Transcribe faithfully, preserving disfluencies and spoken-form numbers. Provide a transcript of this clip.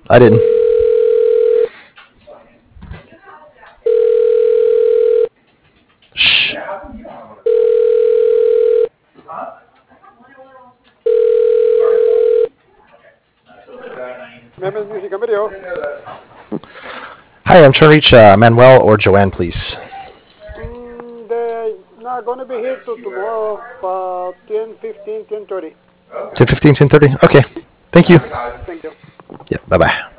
I didn't. Shh. Memphis Music and Video. Hi, I'm trying to reach uh, Manuel or Joanne, please. Mm, they're not going to be here till tomorrow, about ten fifteen, ten thirty. ten fifteen, ten thirty? Okay. Thank you. Thank you. Yeah, bye bye.